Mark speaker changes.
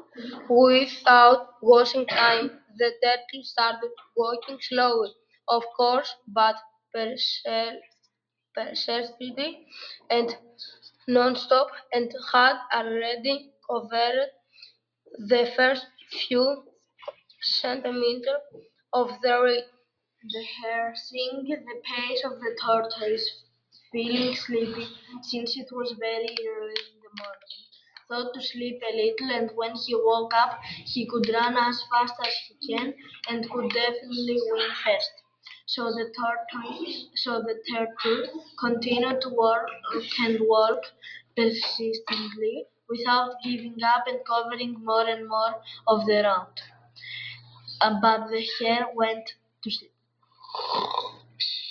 Speaker 1: Without wasting time, the turtle started walking slowly, of course, but persistently and non-stop, and had already covered the first few centimeters of the reed. The hare, seeing the pace of the tortoise, feeling sleepy, since it was very early in the morning, thought to sleep a little, and when he woke up, he could run as fast as he can, and could definitely win first. So the turtle continued to walk and walk persistently, without giving up and covering more and more of the ground. But the hare went to sleep.